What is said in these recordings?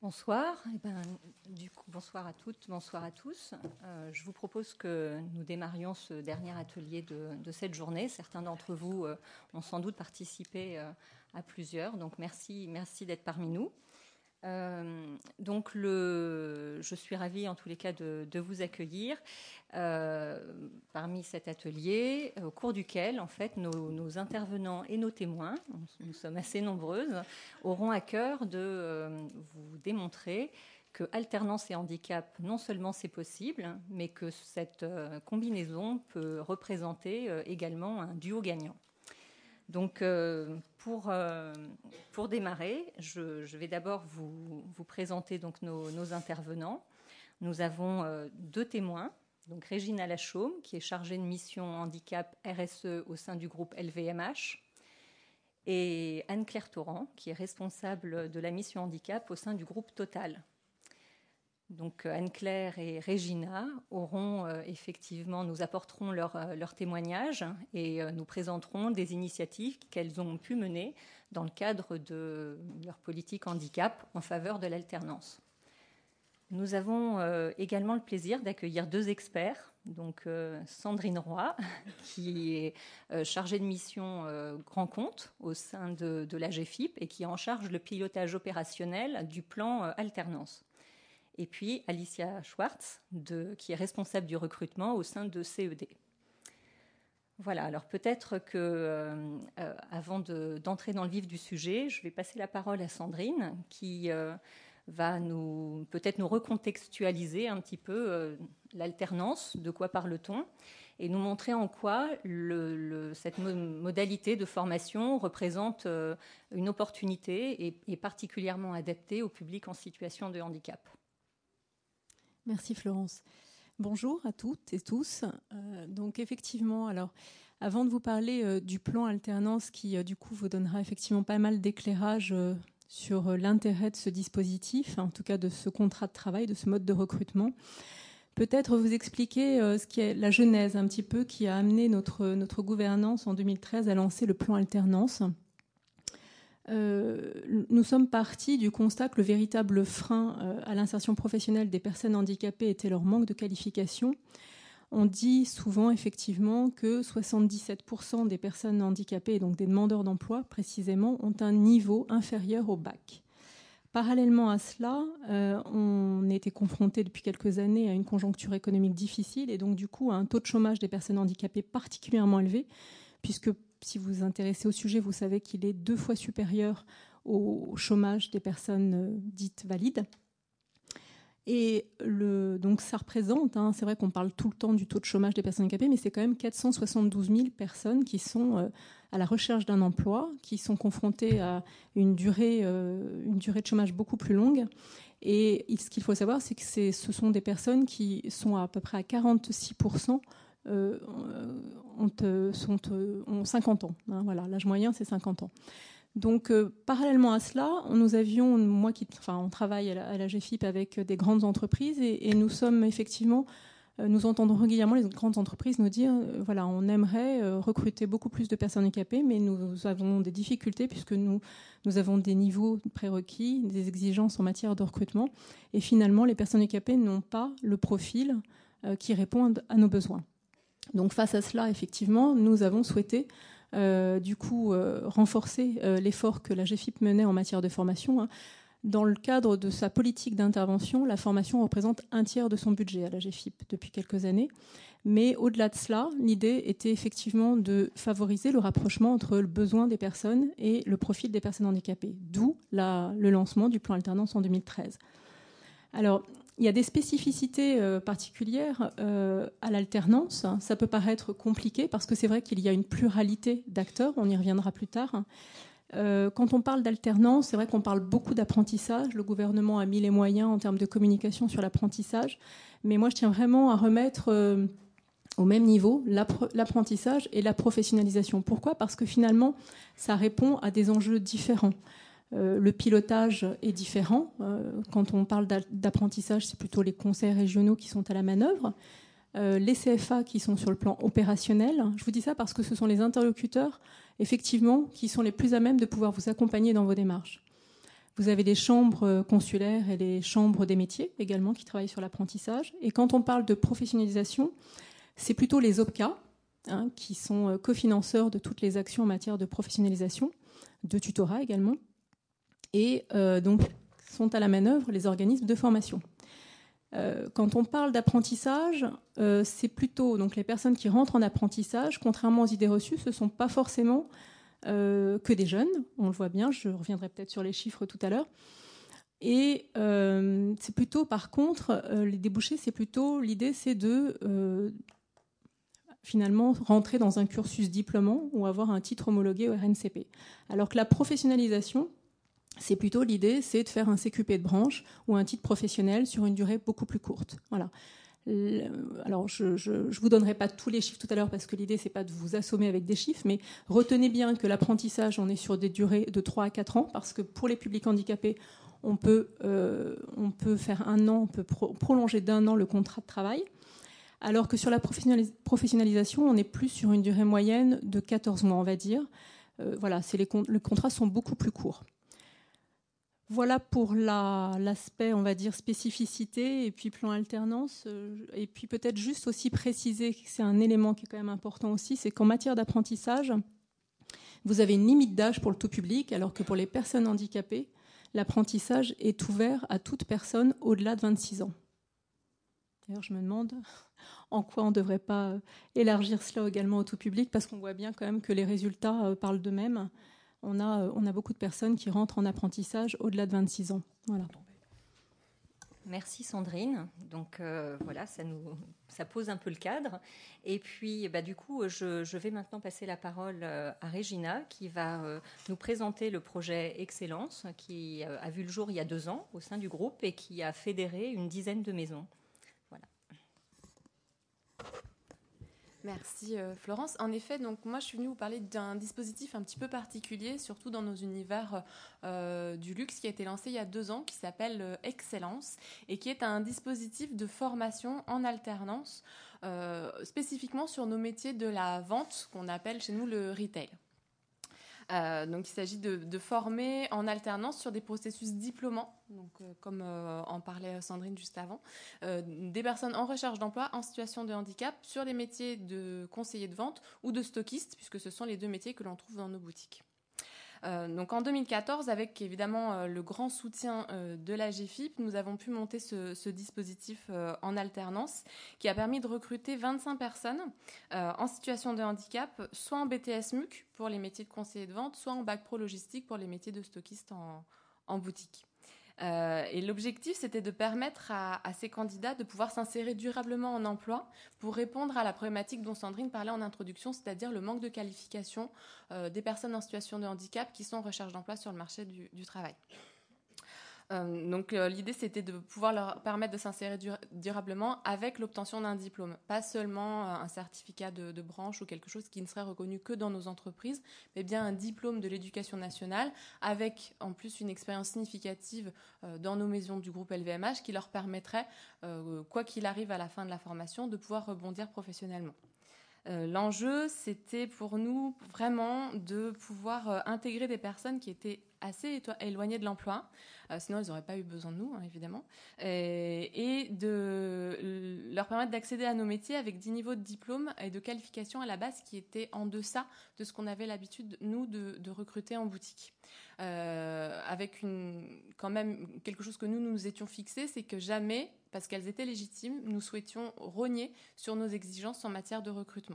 Bonsoir. Bonsoir à toutes, bonsoir à tous. Je vous propose que nous démarrions ce dernier atelier de cette journée. Certains d'entre vous ont sans doute participé à plusieurs, donc merci d'être parmi nous. Je suis ravie en tous les cas de vous accueillir parmi cet atelier au cours duquel en fait nos intervenants et nos témoins, nous sommes assez nombreuses, auront à cœur de vous démontrer que alternance et handicap, non seulement c'est possible, mais que cette combinaison peut représenter également un duo gagnant. Donc, pour démarrer, je vais d'abord vous présenter donc nos intervenants. Nous avons deux témoins. Donc, Régina Lachaume, qui est chargée de mission handicap RSE au sein du groupe LVMH, et Anne-Claire Torrent, qui est responsable de la mission handicap au sein du groupe Total. Donc Anne-Claire et Régina nous apporteront leur témoignage et nous présenteront des initiatives qu'elles ont pu mener dans le cadre de leur politique handicap en faveur de l'alternance. Nous avons également le plaisir d'accueillir deux experts, donc Sandrine Roy, qui est chargée de mission grand compte au sein de l'AGFIP et qui est en charge le pilotage opérationnel du plan alternance. Et puis Alicia Schwartz, qui est responsable du recrutement au sein de CED. Voilà, alors peut-être que avant d'entrer dans le vif du sujet, je vais passer la parole à Sandrine, qui va peut-être nous recontextualiser un petit peu l'alternance, de quoi parle-t-on, et nous montrer en quoi cette modalité de formation représente une opportunité et particulièrement adaptée au public en situation de handicap. Merci Florence. Bonjour à toutes et tous. Donc effectivement, alors avant de vous parler du plan alternance qui du coup vous donnera effectivement pas mal d'éclairage sur l'intérêt de ce dispositif, en tout cas de ce contrat de travail, de ce mode de recrutement, peut-être vous expliquer ce qui est la genèse un petit peu qui a amené notre gouvernance en 2013 à lancer le plan alternance. Nous sommes partis du constat que le véritable frein à l'insertion professionnelle des personnes handicapées était leur manque de qualification. On dit souvent effectivement que 77% des personnes handicapées, donc des demandeurs d'emploi précisément, ont un niveau inférieur au bac. Parallèlement à cela, on était confronté depuis quelques années à une conjoncture économique difficile et donc du coup à un taux de chômage des personnes handicapées particulièrement élevé, puisque si vous vous intéressez au sujet, vous savez qu'il est 2 fois supérieur au chômage des personnes dites valides. Et donc ça représente, c'est vrai qu'on parle tout le temps du taux de chômage des personnes handicapées, mais c'est quand même 472 000 personnes qui sont à la recherche d'un emploi, qui sont confrontées à une durée de chômage beaucoup plus longue. Et ce qu'il faut savoir, c'est que ce sont des personnes qui sont à peu près à 46%, ont 50 ans. Voilà, l'âge moyen, c'est 50 ans. Donc, parallèlement à cela, on travaille à la GFIP avec des grandes entreprises et nous sommes effectivement, nous entendons régulièrement les grandes entreprises nous dire, voilà, on aimerait recruter beaucoup plus de personnes handicapées, mais nous avons des difficultés puisque nous avons des niveaux prérequis, des exigences en matière de recrutement, et finalement, les personnes handicapées n'ont pas le profil qui répond à nos besoins. Donc face à cela, effectivement, nous avons souhaité renforcer l'effort que la GFIP menait en matière de formation. Dans le cadre de sa politique d'intervention, la formation représente 1/3 de son budget à la GFIP depuis quelques années. Mais au-delà de cela, l'idée était effectivement de favoriser le rapprochement entre le besoin des personnes et le profil des personnes handicapées, d'où le lancement du plan alternance en 2013. Alors, il y a des spécificités particulières à l'alternance. Ça peut paraître compliqué parce que c'est vrai qu'il y a une pluralité d'acteurs. On y reviendra plus tard. Quand on parle d'alternance, c'est vrai qu'on parle beaucoup d'apprentissage. Le gouvernement a mis les moyens en termes de communication sur l'apprentissage. Mais moi, je tiens vraiment à remettre au même niveau l'apprentissage et la professionnalisation. Pourquoi ? Parce que finalement, ça répond à des enjeux différents. Le pilotage est différent. Quand on parle d'apprentissage, c'est plutôt les conseils régionaux qui sont à la manœuvre. Les CFA qui sont sur le plan opérationnel. Je vous dis ça parce que ce sont les interlocuteurs, effectivement, qui sont les plus à même de pouvoir vous accompagner dans vos démarches. Vous avez les chambres consulaires et les chambres des métiers également qui travaillent sur l'apprentissage. Et quand on parle de professionnalisation, c'est plutôt les OPCA qui sont cofinanceurs de toutes les actions en matière de professionnalisation, de tutorat également. Et donc sont à la manœuvre les organismes de formation. Quand on parle d'apprentissage, c'est plutôt donc les personnes qui rentrent en apprentissage, contrairement aux idées reçues, ce ne sont pas forcément que des jeunes, on le voit bien, je reviendrai peut-être sur les chiffres tout à l'heure. Et c'est plutôt, par contre, les débouchés, c'est plutôt, l'idée c'est de finalement rentrer dans un cursus diplômant ou avoir un titre homologué au RNCP. Alors que la professionnalisation, c'est plutôt l'idée, c'est de faire un CQP de branche ou un titre professionnel sur une durée beaucoup plus courte. Voilà. Alors, je ne vous donnerai pas tous les chiffres tout à l'heure parce que l'idée, c'est pas de vous assommer avec des chiffres, mais retenez bien que l'apprentissage, on est sur des durées de 3 à 4 ans parce que pour les publics handicapés, on peut faire 1 an, on peut prolonger d'1 an le contrat de travail, alors que sur la professionnalisation, on est plus sur une durée moyenne de 14 mois, on va dire. Voilà, les contrats sont beaucoup plus courts. Voilà pour l'aspect, on va dire, spécificité et puis plan alternance. Et puis peut-être juste aussi préciser que c'est un élément qui est quand même important aussi, c'est qu'en matière d'apprentissage, vous avez une limite d'âge pour le tout public, alors que pour les personnes handicapées, l'apprentissage est ouvert à toute personne au-delà de 26 ans. D'ailleurs, je me demande en quoi on ne devrait pas élargir cela également au tout public, parce qu'on voit bien quand même que les résultats parlent d'eux-mêmes. On a beaucoup de personnes qui rentrent en apprentissage au-delà de 26 ans. Voilà. Merci Sandrine. Donc voilà, ça pose un peu le cadre. Et puis du coup, je vais maintenant passer la parole à Régina qui va nous présenter le projet Excellence qui a vu le jour il y a 2 ans au sein du groupe et qui a fédéré une dizaine de maisons. Voilà. Merci Florence. En effet, donc moi je suis venue vous parler d'un dispositif un petit peu particulier, surtout dans nos univers du luxe, qui a été lancé il y a 2 ans, qui s'appelle Excellence et qui est un dispositif de formation en alternance spécifiquement sur nos métiers de la vente, qu'on appelle chez nous le retail. Donc il s'agit de former en alternance sur des processus diplômants, donc, comme en parlait Sandrine juste avant, des personnes en recherche d'emploi en situation de handicap sur les métiers de conseiller de vente ou de stockiste, puisque ce sont les 2 métiers que l'on trouve dans nos boutiques. Donc en 2014, avec évidemment le grand soutien de la GFIP, nous avons pu monter ce dispositif en alternance qui a permis de recruter 25 personnes en situation de handicap, soit en BTS MUC pour les métiers de conseiller de vente, soit en bac pro logistique pour les métiers de stockiste en boutique. Et l'objectif, c'était de permettre à ces candidats de pouvoir s'insérer durablement en emploi pour répondre à la problématique dont Sandrine parlait en introduction, c'est-à-dire le manque de qualification des personnes en situation de handicap qui sont en recherche d'emploi sur le marché du travail. Donc l'idée, c'était de pouvoir leur permettre de s'insérer durablement avec l'obtention d'un diplôme. Pas seulement un certificat de branche ou quelque chose qui ne serait reconnu que dans nos entreprises, mais bien un diplôme de l'éducation nationale avec en plus une expérience significative dans nos maisons du groupe LVMH qui leur permettrait, quoi qu'il arrive à la fin de la formation, de pouvoir rebondir professionnellement. L'enjeu, c'était pour nous vraiment de pouvoir intégrer des personnes qui étaient assez éloignées de l'emploi, sinon ils n'auraient pas eu besoin de nous, évidemment, et de leur permettre d'accéder à nos métiers avec 10 niveaux de diplôme et de qualification à la base qui étaient en deçà de ce qu'on avait l'habitude, nous, de recruter en boutique. Avec quand même quelque chose que nous étions fixés, c'est que jamais, parce qu'elles étaient légitimes, nous souhaitions rogner sur nos exigences en matière de recrutement.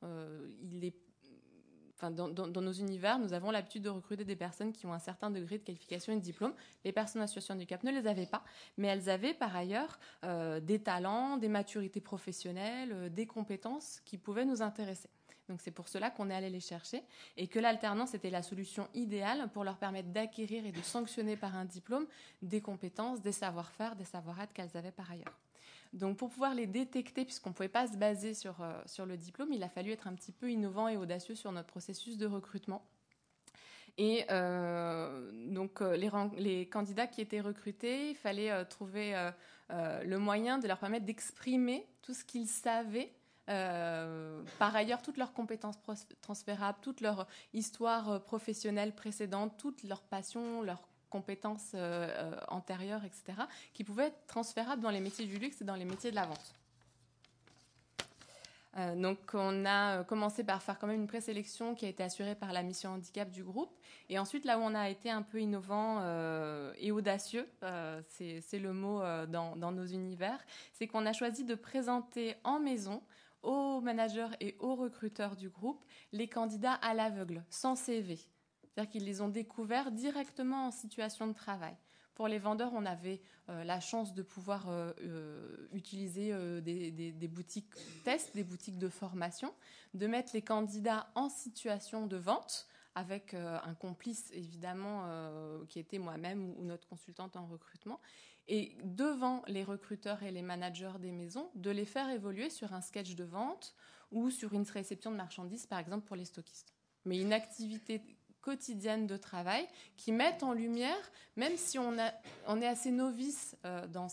Dans nos univers, nous avons l'habitude de recruter des personnes qui ont un certain degré de qualification et de diplôme. Les personnes en situation de handicap ne les avaient pas, mais elles avaient par ailleurs des talents, des maturités professionnelles, des compétences qui pouvaient nous intéresser. Donc c'est pour cela qu'on est allé les chercher et que l'alternance était la solution idéale pour leur permettre d'acquérir et de sanctionner par un diplôme des compétences, des savoir-faire, des savoir-être qu'elles avaient par ailleurs. Donc pour pouvoir les détecter, puisqu'on ne pouvait pas se baser sur le diplôme, il a fallu être un petit peu innovant et audacieux sur notre processus de recrutement. Et donc les candidats qui étaient recrutés, il fallait trouver le moyen de leur permettre d'exprimer tout ce qu'ils savaient. Par ailleurs, toutes leurs compétences transférables, toute leur histoire professionnelle précédente, toutes leurs passions, leurs compétences antérieures, etc., qui pouvaient être transférables dans les métiers du luxe et dans les métiers de la vente. Donc, on a commencé par faire quand même une présélection qui a été assurée par la mission handicap du groupe. Et ensuite, là où on a été un peu innovant et audacieux, c'est le mot dans nos univers, c'est qu'on a choisi de présenter en maison aux managers et aux recruteurs du groupe les candidats à l'aveugle, sans CV. C'est-à-dire qu'ils les ont découverts directement en situation de travail. Pour les vendeurs, on avait la chance de pouvoir utiliser des boutiques tests, des boutiques de formation, de mettre les candidats en situation de vente avec un complice, évidemment, qui était moi-même ou notre consultante en recrutement, et devant les recruteurs et les managers des maisons, de les faire évoluer sur un sketch de vente ou sur une réception de marchandises, par exemple, pour les stockistes. Mais une activité quotidienne de travail qui mettent en lumière, même si on est assez novice dans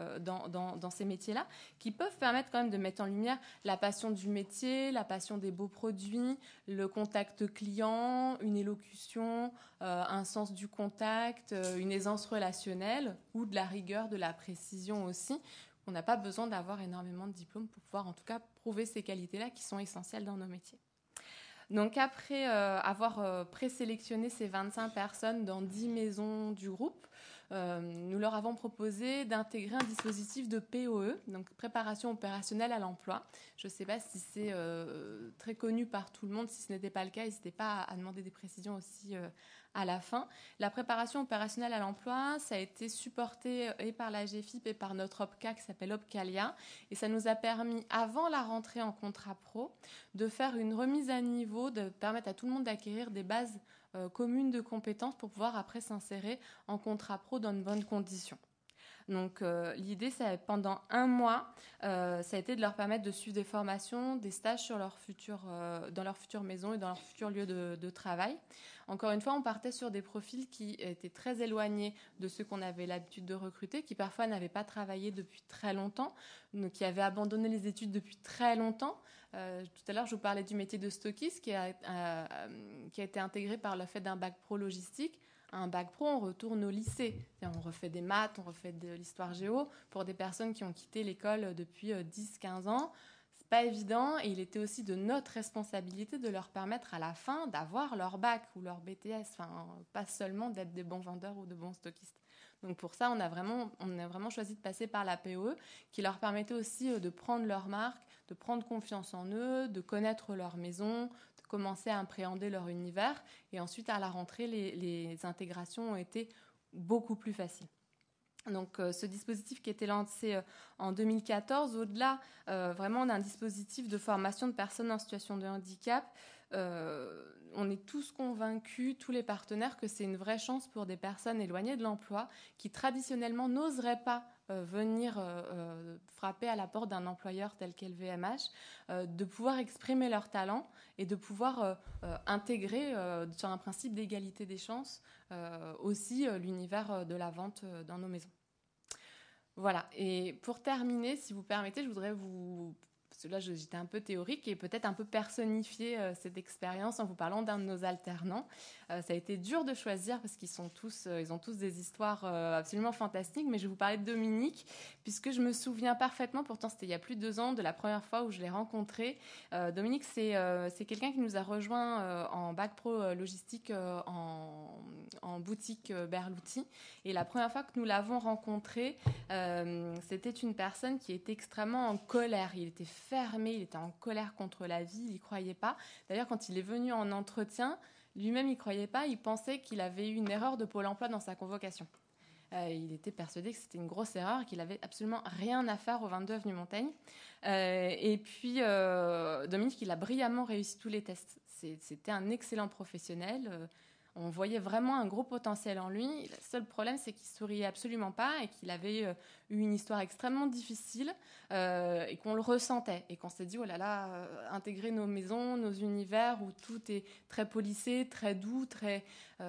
ces métiers-là, qui peuvent permettre quand même de mettre en lumière la passion du métier, la passion des beaux produits, le contact client, une élocution, un sens du contact, une aisance relationnelle ou de la rigueur, de la précision aussi. On n'a pas besoin d'avoir énormément de diplômes pour pouvoir en tout cas prouver ces qualités-là qui sont essentielles dans nos métiers. Donc après avoir présélectionné ces 25 personnes dans 10 maisons du groupe, nous leur avons proposé d'intégrer un dispositif de POE, donc préparation opérationnelle à l'emploi. Je ne sais pas si c'est très connu par tout le monde. Si ce n'était pas le cas, n'hésitez pas à demander des précisions aussi à la fin. La préparation opérationnelle à l'emploi, ça a été supporté et par la GFIP et par notre OPCA qui s'appelle OPCALIA. Et ça nous a permis, avant la rentrée en contrat pro, de faire une remise à niveau, de permettre à tout le monde d'acquérir des bases communes de compétences pour pouvoir après s'insérer en contrat pro dans de bonnes conditions. Donc l'idée, c'est pendant 1 mois, ça a été de leur permettre de suivre des formations, des stages sur dans leur future maison et dans leur futur lieu de travail. Encore une fois, on partait sur des profils qui étaient très éloignés de ceux qu'on avait l'habitude de recruter, qui parfois n'avaient pas travaillé depuis très longtemps, qui avaient abandonné les études depuis très longtemps. Tout à l'heure, je vous parlais du métier de stockiste qui a été intégré par le fait d'un bac pro logistique. Un bac pro, on retourne au lycée. On refait des maths, on refait de l'histoire géo pour des personnes qui ont quitté l'école depuis 10-15 ans. C'est pas évident et il était aussi de notre responsabilité de leur permettre à la fin d'avoir leur bac ou leur BTS, enfin, pas seulement d'être des bons vendeurs ou de bons stockistes. Donc pour ça, on a vraiment choisi de passer par la POE qui leur permettait aussi de prendre leur marque, de prendre confiance en eux, de connaître leur maison, commencer à appréhender leur univers. Et ensuite, à la rentrée, les intégrations ont été beaucoup plus faciles. Donc, ce dispositif qui a été lancé en 2014, au-delà vraiment d'un dispositif de formation de personnes en situation de handicap, on est tous convaincus, tous les partenaires, que c'est une vraie chance pour des personnes éloignées de l'emploi qui traditionnellement n'oseraient pas venir frapper à la porte d'un employeur tel qu'est LVMH, de pouvoir exprimer leur talent et de pouvoir intégrer sur un principe d'égalité des chances aussi l'univers de la vente dans nos maisons. Voilà, et pour terminer, si vous permettez, je voudrais parce que là j'étais un peu théorique et peut-être un peu personnifier cette expérience en vous parlant d'un de nos alternants. Ça a été dur de choisir parce qu'ils ont tous des histoires absolument fantastiques, mais je vais vous parler de Dominique, puisque je me souviens parfaitement, pourtant c'était il y a plus de 2 ans, de la première fois où je l'ai rencontré. Dominique, c'est quelqu'un qui nous a rejoint en bac pro logistique en boutique Berlouti. Et la première fois que nous l'avons rencontré, c'était une personne qui était extrêmement en colère. Il était fermé, il était en colère contre la vie, il n'y croyait pas. D'ailleurs, quand il est venu en entretien, lui-même, il ne croyait pas, il pensait qu'il avait eu une erreur de Pôle emploi dans sa convocation. Il était persuadé que c'était une grosse erreur, qu'il n'avait absolument rien à faire au 22 avenue Montaigne. Et puis, Dominique, il a brillamment réussi tous les tests. C'était un excellent professionnel. On voyait vraiment un gros potentiel en lui. Le seul problème, c'est qu'il souriait absolument pas et qu'il avait eu une histoire extrêmement difficile et qu'on le ressentait. Et qu'on s'est dit, oh là là, intégrer nos maisons, nos univers où tout est très policé, très doux, très...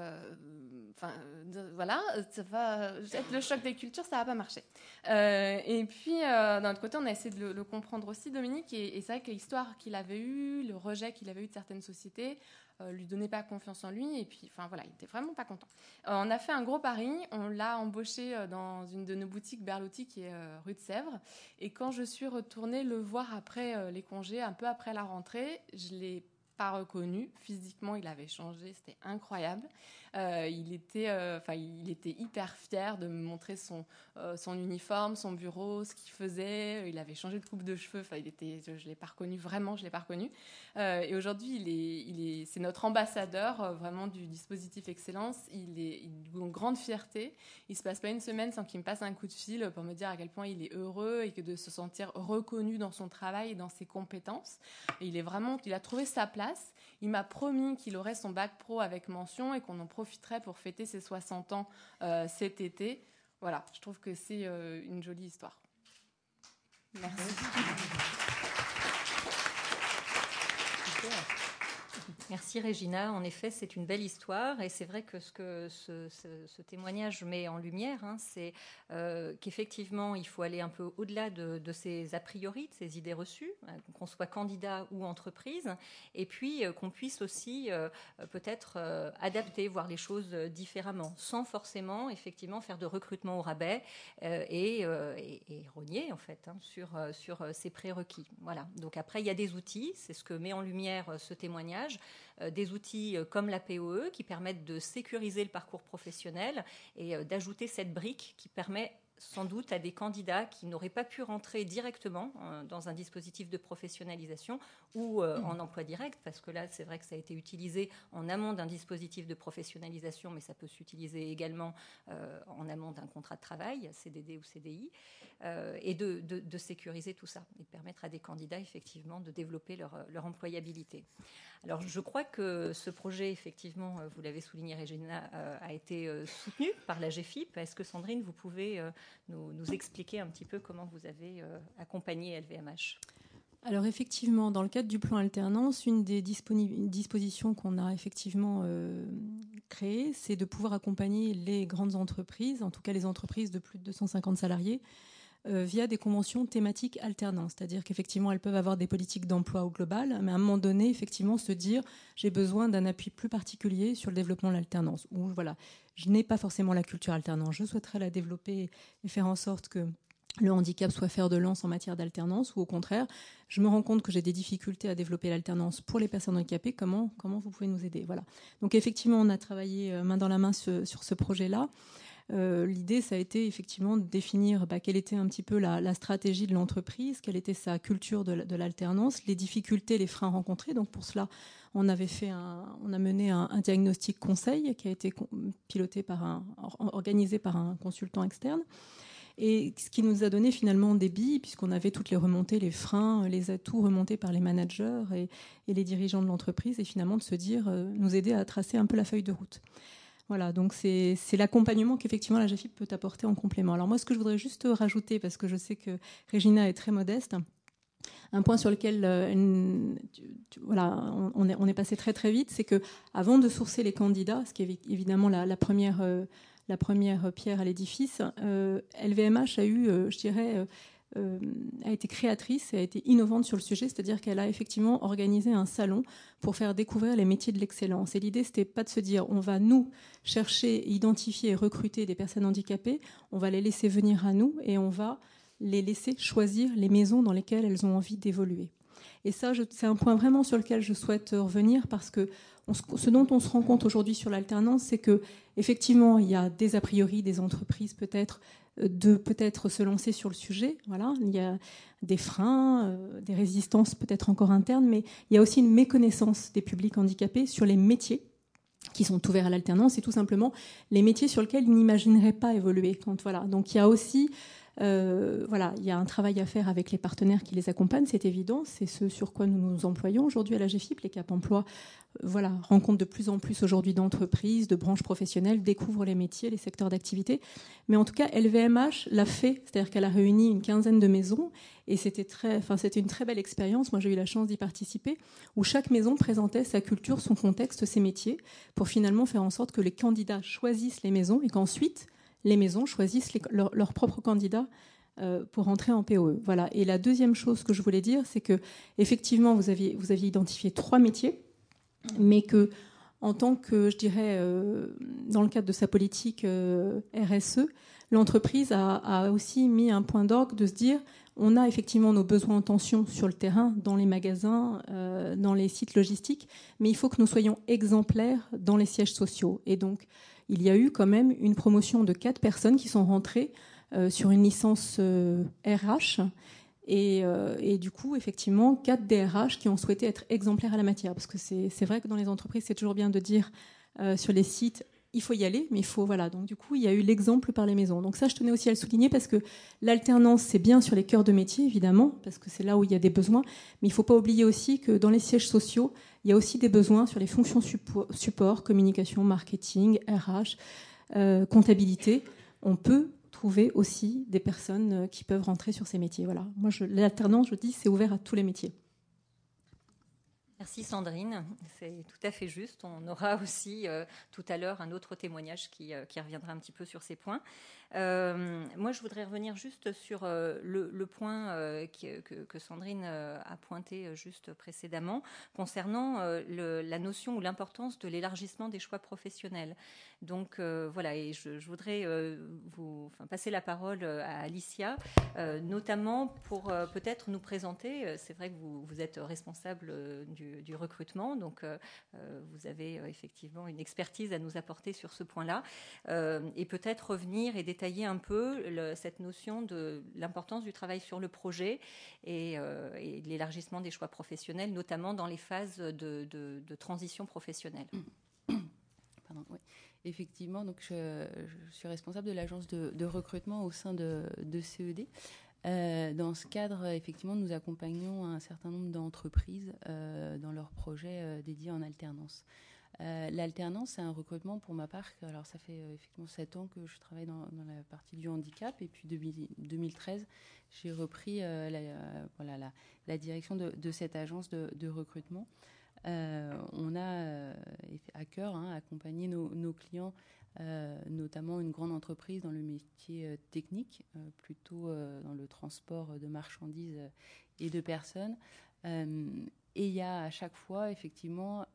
voilà, ça va être le choc des cultures, ça va pas marcher. Et puis, d'un autre côté, on a essayé de le comprendre aussi, Dominique. Et c'est vrai que l'histoire qu'il avait eue, le rejet qu'il avait eu de certaines sociétés, lui donnait pas confiance en lui. Et puis, enfin voilà, il était vraiment pas content. On a fait un gros pari. On l'a embauché dans une de nos boutiques Berluti qui est rue de Sèvres. Et quand je suis retournée le voir après les congés, un peu après la rentrée, je l'ai pas reconnu. Physiquement, il avait changé. C'était incroyable. Il était hyper fier de me montrer son uniforme, son bureau, ce qu'il faisait. Il avait changé de coupe de cheveux. Enfin, je l'ai pas reconnu, vraiment, je l'ai pas reconnu. Et aujourd'hui, c'est notre ambassadeur vraiment du dispositif Excellence. Il est une grande fierté. Il se passe pas une semaine sans qu'il me passe un coup de fil pour me dire à quel point il est heureux et que de se sentir reconnu dans son travail et dans ses compétences. Et il a trouvé sa place. Il m'a promis qu'il aurait son bac pro avec mention et qu'on en profiterait pour fêter ses 60 ans cet été. Voilà, je trouve que c'est une jolie histoire. Merci. Merci Régina. En effet, c'est une belle histoire et c'est vrai que ce témoignage met en lumière, c'est qu'effectivement, il faut aller un peu au-delà de ces a priori, de ces idées reçues, qu'on soit candidat ou entreprise, et puis qu'on puisse aussi peut-être adapter, voir les choses différemment, sans forcément effectivement faire de recrutement au rabais et rogner en fait sur ces prérequis. Voilà. Donc après, il y a des outils, c'est ce que met en lumière ce témoignage. Des outils comme la POE qui permettent de sécuriser le parcours professionnel et d'ajouter cette brique qui permet sans doute à des candidats qui n'auraient pas pu rentrer directement dans un dispositif de professionnalisation ou en emploi direct, parce que là, c'est vrai que ça a été utilisé en amont d'un dispositif de professionnalisation, mais ça peut s'utiliser également en amont d'un contrat de travail, CDD ou CDI, et de sécuriser tout ça et de permettre à des candidats, effectivement, de développer leur employabilité. Alors, je crois que ce projet, effectivement, vous l'avez souligné, Régina, a été soutenu par la GFIP. Est-ce que, Sandrine, vous pouvez nous expliquer un petit peu comment vous avez accompagné LVMH ? Alors effectivement, dans le cadre du plan alternance, une des dispositions qu'on a effectivement créées, c'est de pouvoir accompagner les grandes entreprises, en tout cas les entreprises de plus de 250 salariés, via des conventions thématiques alternance. C'est-à-dire qu'effectivement, elles peuvent avoir des politiques d'emploi au global, mais à un moment donné, effectivement, se dire j'ai besoin d'un appui plus particulier sur le développement de l'alternance. Ou voilà, je n'ai pas forcément la culture alternance, je souhaiterais la développer et faire en sorte que le handicap soit fer de lance en matière d'alternance, ou au contraire, je me rends compte que j'ai des difficultés à développer l'alternance pour les personnes handicapées, comment vous pouvez nous aider ? Voilà. Donc effectivement, on a travaillé main dans la main sur ce projet-là. L'idée, ça a été effectivement de définir quelle était un petit peu la stratégie de l'entreprise, quelle était sa culture de l'alternance, les difficultés, les freins rencontrés. Donc pour cela, on a mené un diagnostic conseil qui a été piloté organisé par un consultant externe. Et ce qui nous a donné finalement des billes, puisqu'on avait toutes les remontées, les freins, les atouts remontés par les managers et les dirigeants de l'entreprise, et finalement de se dire, nous aider à tracer un peu la feuille de route. Voilà, donc c'est l'accompagnement qu'effectivement la GFIP peut apporter en complément. Alors moi, ce que je voudrais juste rajouter, parce que je sais que Régina est très modeste, un point sur lequel on est passé très très vite, c'est que avant de sourcer les candidats, ce qui est évidemment la première pierre à l'édifice, LVMH a eu, a été créatrice et a été innovante sur le sujet, c'est-à-dire qu'elle a effectivement organisé un salon pour faire découvrir les métiers de l'excellence. Et l'idée, c'était pas de se dire on va nous chercher, identifier et recruter des personnes handicapées, on va les laisser venir à nous et on va les laisser choisir les maisons dans lesquelles elles ont envie d'évoluer. Et ça, c'est un point vraiment sur lequel je souhaite revenir, parce que ce dont on se rend compte aujourd'hui sur l'alternance, c'est que effectivement, il y a des a priori des entreprises peut-être se lancer sur le sujet. Voilà, il y a des freins, des résistances peut-être encore internes, mais il y a aussi une méconnaissance des publics handicapés sur les métiers qui sont ouverts à l'alternance et tout simplement les métiers sur lesquels ils n'imagineraient pas évoluer. Donc il y a aussi il y a un travail à faire avec les partenaires qui les accompagnent, c'est évident. C'est ce sur quoi nous nous employons aujourd'hui à la GFIP. Les Cap Emploi rencontrent de plus en plus aujourd'hui d'entreprises, de branches professionnelles, découvrent les métiers, les secteurs d'activité. Mais en tout cas, LVMH l'a fait, c'est-à-dire qu'elle a réuni une quinzaine de maisons et c'était une très belle expérience. Moi, j'ai eu la chance d'y participer, où chaque maison présentait sa culture, son contexte, ses métiers, pour finalement faire en sorte que les candidats choisissent les maisons et qu'ensuite les maisons choisissent leurs propres candidats pour entrer en POE. Voilà. Et la deuxième chose que je voulais dire, c'est que effectivement, vous aviez identifié 3 métiers. mais que, en tant que, je dirais, dans le cadre de sa politique RSE, l'entreprise a aussi mis un point d'orgue de se dire on a effectivement nos besoins en tension sur le terrain, dans les magasins, dans les sites logistiques, mais il faut que nous soyons exemplaires dans les sièges sociaux. Et donc, il y a eu quand même une promotion de 4 personnes qui sont rentrées sur une licence RH. Et du coup, effectivement, 4 DRH qui ont souhaité être exemplaires à la matière. Parce que c'est vrai que dans les entreprises, c'est toujours bien de dire sur les sites, il faut y aller, mais il faut... Voilà. Donc du coup, il y a eu l'exemple par les maisons. Donc ça, je tenais aussi à le souligner parce que l'alternance, c'est bien sur les cœurs de métier, évidemment, parce que c'est là où il y a des besoins. Mais il ne faut pas oublier aussi que dans les sièges sociaux, il y a aussi des besoins sur les fonctions support, communication, marketing, RH, comptabilité. On peut trouver aussi des personnes qui peuvent rentrer sur ces métiers. Voilà. Moi, l'alternance, je dis, c'est ouvert à tous les métiers. Merci Sandrine, c'est tout à fait juste. On aura aussi tout à l'heure un autre témoignage qui reviendra un petit peu sur ces points. Moi, je voudrais revenir juste sur le point que Sandrine a pointé juste précédemment concernant la notion ou l'importance de l'élargissement des choix professionnels. Donc voilà, et je voudrais passer la parole à Alicia, notamment pour peut-être nous présenter. C'est vrai que vous êtes responsable du recrutement, donc vous avez effectivement une expertise à nous apporter sur ce point-là, et peut-être revenir et détailler un peu cette notion de l'importance du travail sur le projet et de l'élargissement des choix professionnels, notamment dans les phases de transition professionnelle. Pardon, oui. Effectivement, donc je suis responsable de l'agence de recrutement au sein de CED. Dans ce cadre, effectivement, nous accompagnons un certain nombre d'entreprises dans leurs projets dédiés en alternance. L'alternance, c'est un recrutement pour ma part. Alors, ça fait effectivement 7 ans que je travaille dans la partie du handicap. Et puis, 2013, j'ai repris la direction de cette agence de recrutement. On a à cœur accompagner nos clients, notamment une grande entreprise dans le métier technique, plutôt dans le transport de marchandises et de personnes. Et il y a à chaque fois, effectivement,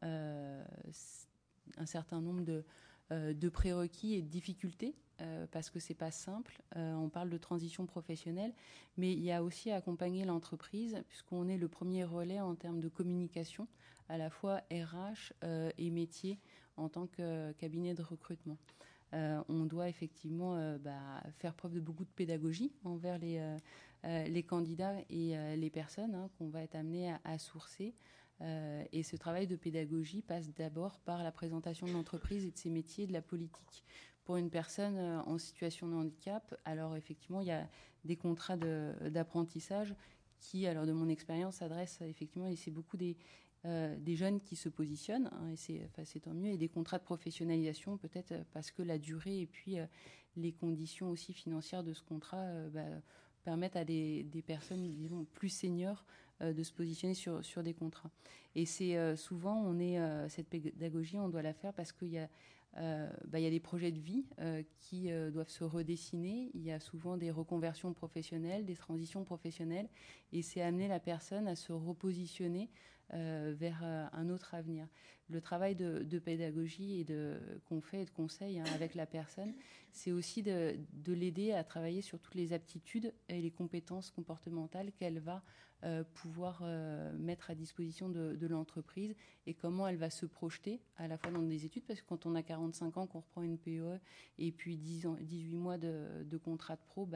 un certain nombre de prérequis et de difficultés, parce que c'est pas simple. On parle de transition professionnelle, mais il y a aussi à accompagner l'entreprise, puisqu'on est le premier relais en termes de communication, à la fois RH et métier en tant que cabinet de recrutement. On doit effectivement faire preuve de beaucoup de pédagogie envers les candidats et les personnes qu'on va être amené à sourcer. Et ce travail de pédagogie passe d'abord par la présentation de l'entreprise et de ses métiers, de la politique. Pour une personne en situation de handicap, alors effectivement, il y a des contrats d'apprentissage qui, alors de mon expérience, s'adressent effectivement, et c'est beaucoup des jeunes qui se positionnent, et c'est tant mieux, et des contrats de professionnalisation, peut-être parce que la durée et puis les conditions aussi financières de ce contrat permettent à des personnes, disons, plus seniors de se positionner sur des contrats. Et c'est souvent, cette pédagogie, on doit la faire parce qu'il y a des projets de vie qui doivent se redessiner. Il y a souvent des reconversions professionnelles, des transitions professionnelles, et c'est amener la personne à se repositionner vers un autre avenir. Le travail de pédagogie qu'on fait et de conseil avec la personne, c'est aussi de l'aider à travailler sur toutes les aptitudes et les compétences comportementales qu'elle va pouvoir mettre à disposition de l'entreprise, et comment elle va se projeter à la fois dans des études, parce que quand on a 45 ans, qu'on reprend une PE et puis 18 mois de contrat de pro,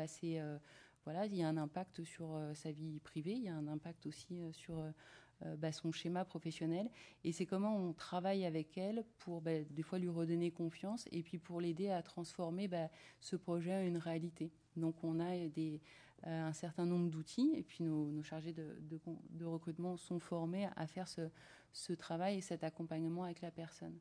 il y a un impact sur sa vie privée, il y a un impact aussi sur son schéma professionnel, et c'est comment on travaille avec elle pour des fois lui redonner confiance, et puis pour l'aider à transformer ce projet en une réalité. Donc on a un certain nombre d'outils, et puis nos chargés de recrutement sont formés à faire ce travail et cet accompagnement avec la personne.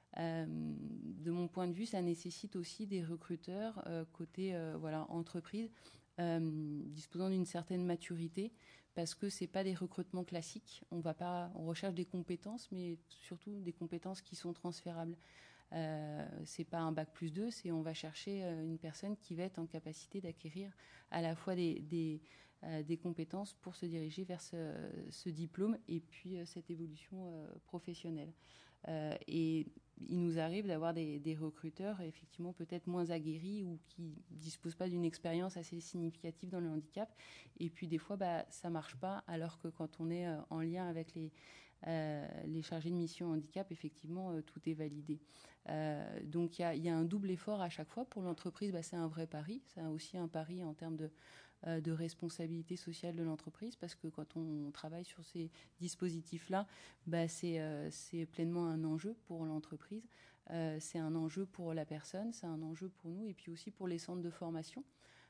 De mon point de vue, ça nécessite aussi des recruteurs côté entreprise, disposant d'une certaine maturité, parce que c'est pas des recrutements classiques. On recherche des compétences, mais surtout des compétences qui sont transférables. c'est pas un bac+2, c'est on va chercher une personne qui va être en capacité d'acquérir à la fois des compétences pour se diriger vers ce diplôme et puis cette évolution professionnelle. Et il nous arrive d'avoir des recruteurs effectivement peut-être moins aguerris ou qui ne disposent pas d'une expérience assez significative dans le handicap. Et puis des fois, ça ne marche pas, alors que quand on est en lien avec les chargés de mission handicap, effectivement, tout est validé. Donc il y a un double effort à chaque fois. Pour l'entreprise, c'est un vrai pari. C'est aussi un pari en termes de responsabilité sociale de l'entreprise, parce que quand on travaille sur ces dispositifs-là, c'est pleinement un enjeu pour l'entreprise, c'est un enjeu pour la personne, c'est un enjeu pour nous, et puis aussi pour les centres de formation,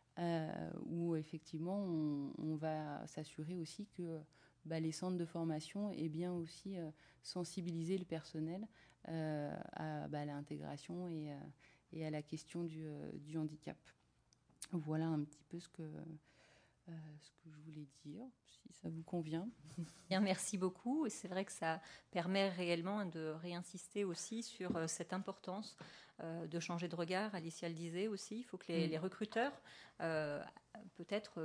où effectivement on va s'assurer aussi que les centres de formation aient bien aussi sensibiliser le personnel à l'intégration et à la question du handicap. Voilà un petit peu ce que je voulais dire, si ça vous convient. Bien, merci beaucoup. Et c'est vrai que ça permet réellement de réinsister aussi sur cette importance de changer de regard. Alicia le disait aussi, il faut que les recruteurs peut-être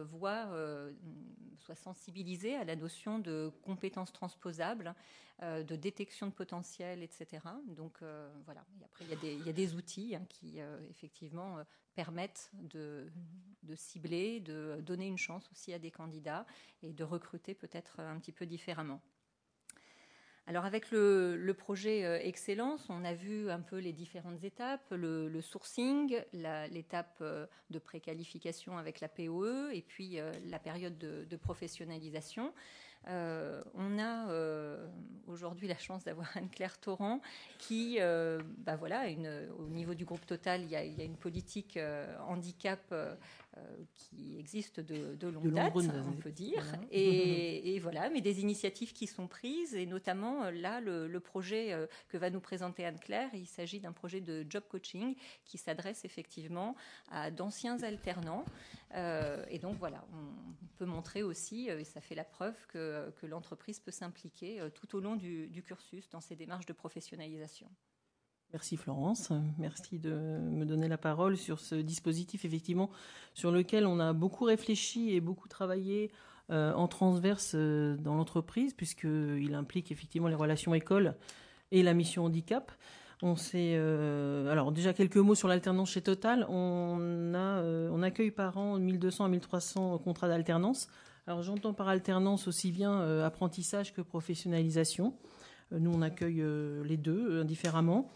soient sensibilisés à la notion de compétences transposables, de détection de potentiel, etc. Donc voilà. Et après, il y a des outils qui effectivement permettent de cibler, de donner une chance aussi à des candidats et de recruter peut-être un petit peu différemment. Alors avec le projet Excellence, on a vu un peu les différentes étapes, le sourcing, l'étape de préqualification avec la POE et puis la période de professionnalisation. On a aujourd'hui la chance d'avoir Anne-Claire Torrent qui, au niveau du groupe Total, il y a une politique handicap qui existe de longue date, on peut dire. Voilà. Et voilà, mais des initiatives qui sont prises, et notamment là, le projet que va nous présenter Anne-Claire, il s'agit d'un projet de job coaching qui s'adresse effectivement à d'anciens alternants. Et donc voilà, on peut montrer aussi, et ça fait la preuve que l'entreprise peut s'impliquer tout au long du cursus dans ces démarches de professionnalisation. Merci Florence, merci de me donner la parole sur ce dispositif effectivement sur lequel on a beaucoup réfléchi et beaucoup travaillé en transverse dans l'entreprise, puisqu'il implique effectivement les relations écoles et la mission handicap. Alors déjà quelques mots sur l'alternance chez Total. On accueille par an 1200 à 1300 contrats d'alternance. Alors j'entends par alternance aussi bien apprentissage que professionnalisation. Nous on accueille les deux indifféremment.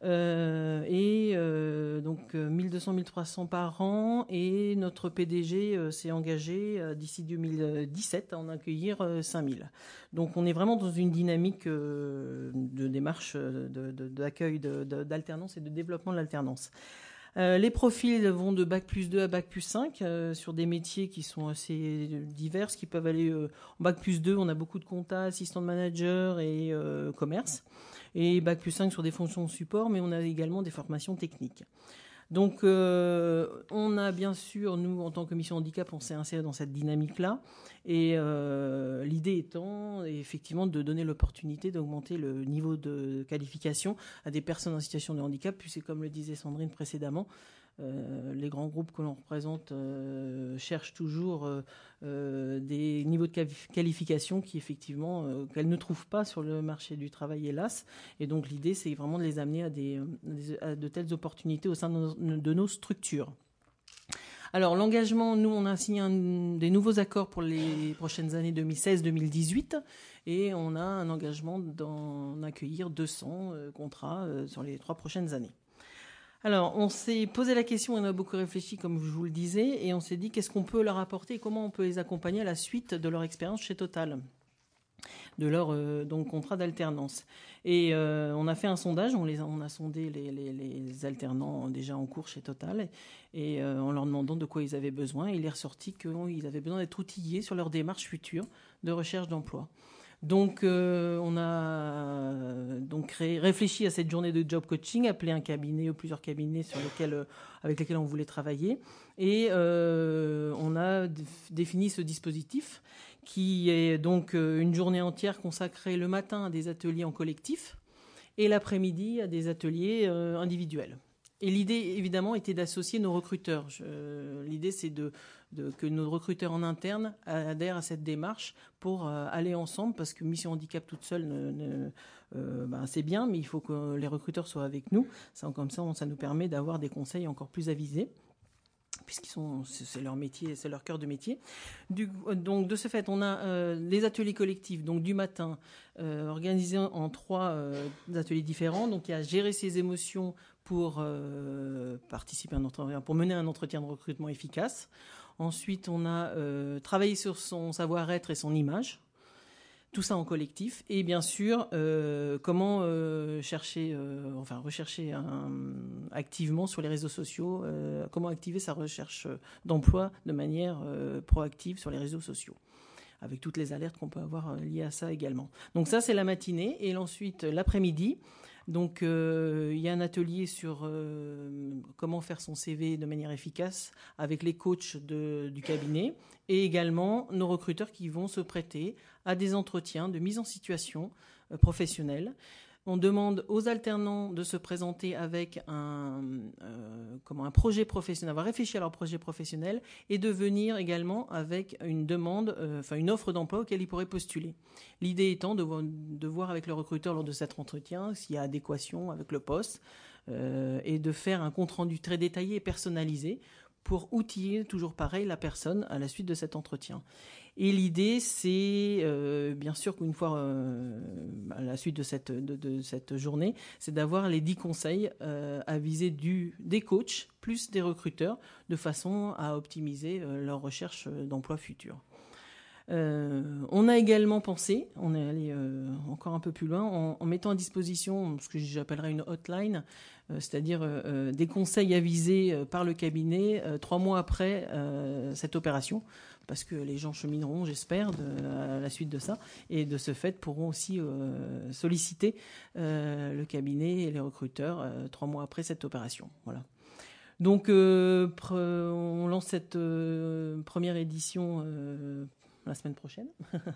Donc 1200-1300 par an, et notre PDG s'est engagé d'ici 2017 à en accueillir 5000. Donc on est vraiment dans une dynamique de démarche d'accueil d'alternance et de développement de l'alternance. Les profils vont de bac+2 à bac+5 sur des métiers qui sont assez divers, qui peuvent aller en bac+2, on a beaucoup de compta, assistant de manager et commerce, et bac+5 sur des fonctions de support, mais on a également des formations techniques. Donc on a bien sûr, nous en tant que mission handicap, on s'est inséré dans cette dynamique-là, et l'idée étant effectivement de donner l'opportunité d'augmenter le niveau de qualification à des personnes en situation de handicap, puisque comme le disait Sandrine précédemment, les grands groupes que l'on représente cherchent toujours des niveaux de qualification qui effectivement qu'elles ne trouvent pas sur le marché du travail, hélas. Et donc l'idée, c'est vraiment de les amener à de telles opportunités au sein de nos structures. Alors l'engagement, nous on a signé des nouveaux accords pour les prochaines années 2016-2018, et on a un engagement d'en accueillir 200 contrats sur les 3 prochaines années. Alors, on s'est posé la question, on a beaucoup réfléchi, comme je vous le disais, et on s'est dit qu'est-ce qu'on peut leur apporter et comment on peut les accompagner à la suite de leur expérience chez Total, de leur contrat d'alternance. Et on a fait un sondage, on a sondé les alternants déjà en cours chez Total, et en leur demandant de quoi ils avaient besoin. Il est ressorti qu'ils avaient besoin d'être outillés sur leur démarche future de recherche d'emploi. Donc, on a réfléchi à cette journée de job coaching, appelé un cabinet ou plusieurs cabinets avec lesquels on voulait travailler, et on a défini ce dispositif qui est donc une journée entière consacrée le matin à des ateliers en collectif, Et l'après-midi, à des ateliers individuels. Et l'idée, évidemment, était d'associer nos recruteurs. L'idée, c'est que nos recruteurs en interne adhèrent à cette démarche pour aller ensemble, parce que Mission Handicap toute seule, c'est bien, mais il faut que les recruteurs soient avec nous. Comme ça nous permet d'avoir des conseils encore plus avisés, c'est leur métier, c'est leur cœur de métier. Donc de ce fait, on a les ateliers collectifs, donc du matin, organisés en 3 ateliers différents. Donc il y a gérer ses émotions pour participer à un entretien, pour mener un entretien de recrutement efficace. Ensuite, on a travaillé sur son savoir-être et son image. Tout ça en collectif. Et bien sûr, comment rechercher activement sur les réseaux sociaux, comment activer sa recherche d'emploi de manière proactive sur les réseaux sociaux, avec toutes les alertes qu'on peut avoir liées à ça également. Donc ça, c'est la matinée. Et ensuite, l'après-midi, donc il y a un atelier sur comment faire son CV de manière efficace avec les coachs du cabinet, et également nos recruteurs qui vont se prêter à des entretiens de mise en situation professionnelle. On demande aux alternants de se présenter avec un projet professionnel, avoir réfléchi à leur projet professionnel, et de venir également avec une demande, une offre d'emploi auquel ils pourraient postuler. L'idée étant de voir avec le recruteur lors de cet entretien s'il y a adéquation avec le poste, et de faire un compte-rendu très détaillé et personnalisé pour outiller, toujours pareil, la personne à la suite de cet entretien. Et l'idée, c'est bien sûr qu'une fois à la suite de cette journée, c'est d'avoir les 10 conseils à viser des coachs plus des recruteurs, de façon à optimiser leur recherche d'emploi futur. On a également pensé, on est allé encore un peu plus loin, en mettant à disposition ce que j'appellerais une hotline, c'est-à-dire des conseils avisés par le cabinet 3 mois après cette opération, parce que les gens chemineront, j'espère, à la suite de ça, et de ce fait pourront aussi solliciter le cabinet et les recruteurs 3 mois après cette opération. Voilà. Donc on lance cette première édition la semaine prochaine.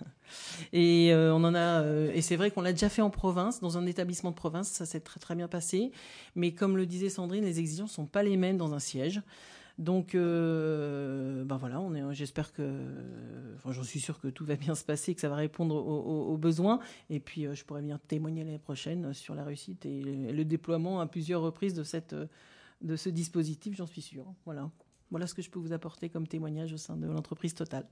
Et et c'est vrai qu'on l'a déjà fait en province, dans un établissement de province, ça s'est très très bien passé. Mais comme le disait Sandrine, les exigences sont pas les mêmes dans un siège. Donc voilà, j'espère j'en suis sûre que tout va bien se passer, que ça va répondre aux besoins. Et puis je pourrais bien témoigner l'année prochaine sur la réussite et le déploiement à plusieurs reprises de ce dispositif, j'en suis sûre. Voilà ce que je peux vous apporter comme témoignage au sein de l'entreprise Total.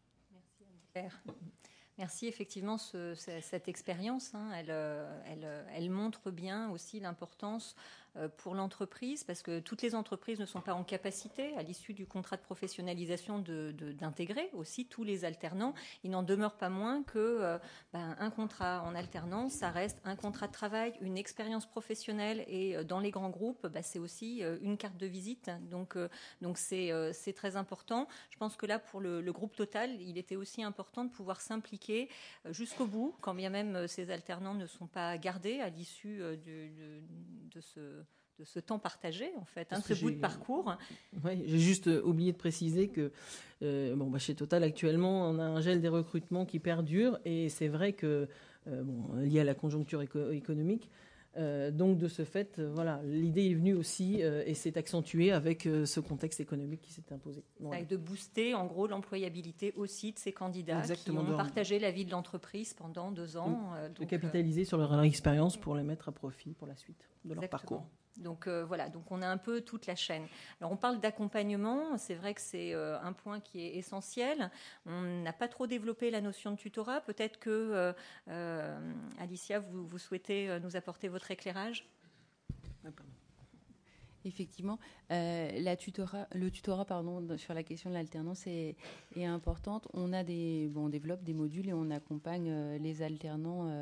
Merci, effectivement, cette expérience, elle montre bien aussi l'importance pour l'entreprise, parce que toutes les entreprises ne sont pas en capacité, à l'issue du contrat de professionnalisation, d'intégrer aussi tous les alternants. Il n'en demeure pas moins que un contrat en alternance, ça reste un contrat de travail, une expérience professionnelle, et dans les grands groupes, c'est aussi une carte de visite. Donc c'est très important. Je pense que là, pour le groupe Total, il était aussi important de pouvoir s'impliquer jusqu'au bout, quand bien même ces alternants ne sont pas gardés à l'issue de ce temps partagé, en fait, ce bout de parcours. Oui, j'ai juste oublié de préciser que chez Total, actuellement, on a un gel des recrutements qui perdure, et c'est vrai que, lié à la conjoncture économique, donc de ce fait, l'idée est venue aussi et s'est accentuée avec ce contexte économique qui s'est imposé. Voilà. De booster en gros l'employabilité aussi de ces candidats. Exactement, qui ont partagé la vie de l'entreprise pendant 2 ans. De capitaliser sur leur expérience pour les mettre à profit pour la suite de leur parcours. Donc donc on a un peu toute la chaîne. Alors on parle d'accompagnement, c'est vrai que c'est un point qui est essentiel. On n'a pas trop développé la notion de tutorat. Peut-être que Alicia, vous souhaitez nous apporter votre éclairage. Effectivement, le tutorat sur la question de l'alternance est importante. On développe des modules et on accompagne les alternants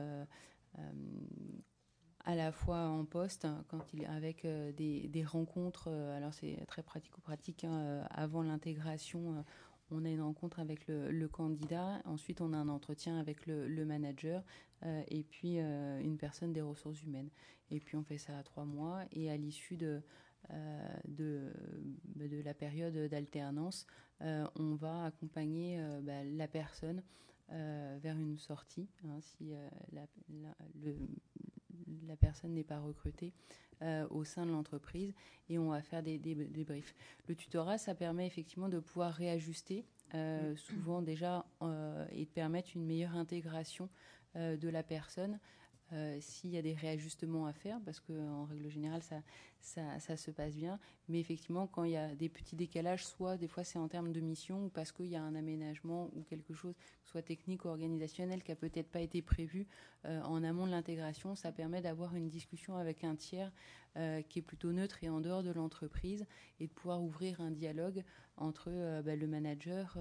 à la fois en poste, avec des rencontres. Alors c'est très pratico-pratique. Avant l'intégration, on a une rencontre avec le candidat. Ensuite, on a un entretien avec le manager et puis une personne des ressources humaines. Et puis on fait ça à 3 mois. Et à l'issue de la période d'alternance, on va accompagner la personne vers une sortie, si la personne n'est pas recrutée au sein de l'entreprise, et on va faire des briefs. Le tutorat, ça permet effectivement de pouvoir réajuster souvent déjà et de permettre une meilleure intégration de la personne s'il y a des réajustements à faire, parce qu'en règle générale, ça se passe bien. Mais effectivement, quand il y a des petits décalages, soit des fois c'est en termes de mission, ou parce qu'il y a un aménagement ou quelque chose, soit technique ou organisationnel, qui n'a peut-être pas été prévu en amont de l'intégration, ça permet d'avoir une discussion avec un tiers qui est plutôt neutre et en dehors de l'entreprise, et de pouvoir ouvrir un dialogue entre le manager,